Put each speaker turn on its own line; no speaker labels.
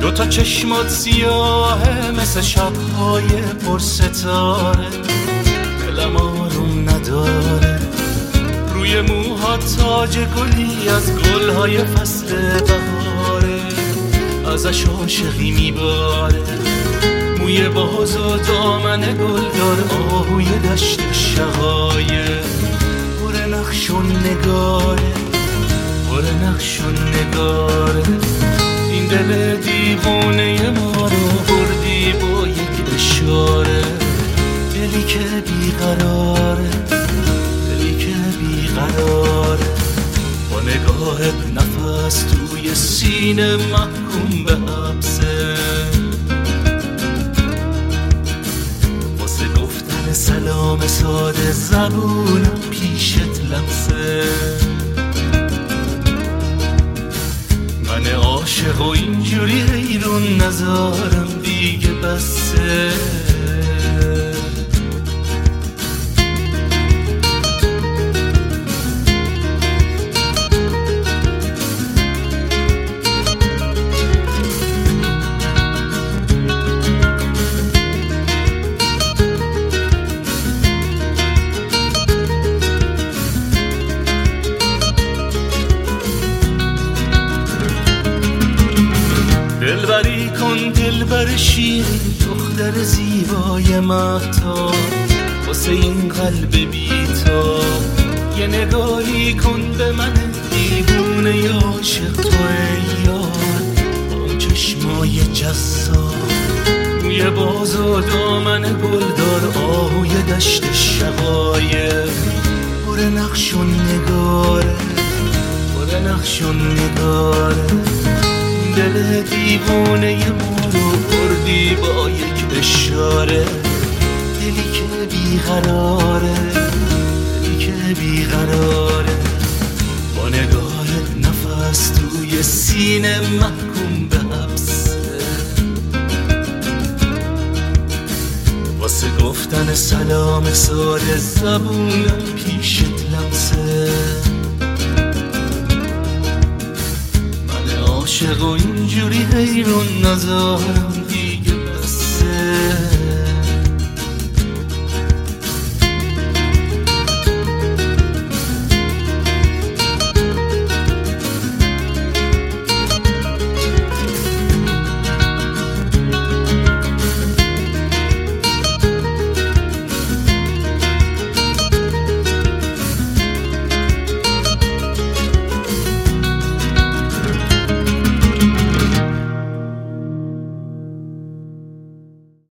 دوتا چشمات سیاهه مثل شبهای پر ستاره، دلم آروم نداره. روی موها تاج گلی از گلهای فصل بهاره، ازش عاشقی میباره. موی باز و دامن گلدار، آهوی دشت شقایق، پر نقش و نگاره، پر نقش و نگاره. این دل دیوانه ما رو بردی با یک اشاره، دلی که بیقراره، دلی که بیقراره. با نگاهت نفس توی سینه محکوم به حبسه، واسه گفتن سلام ساده زبونم پیشت لمسه. من عاشق و اینجوری حیرون نذارم دیگه بسه. دلبری کن دلبر شیرین، دختر زیبای مهتاب، واسه این قلب بی‌تاب. یه نگاهی کن به من دیوونه عاشق تو ای یار، با اون چشمای جذاب، موی باز و دامن گلدار، آهوی دشت شقایق، پر نقش و نگاره، پر نقش و نگاره. دل دیوانه ما رو بردی با یک اشاره، دلی که بیقراره، دلی که بیقراره. با نگاهت نفس توی سینه محکوم به حبسه، واسه گفتن سلام ساده زبونم پیشت لمسه. عاشق و اینجوری حیرون نذارم دیگه بسه.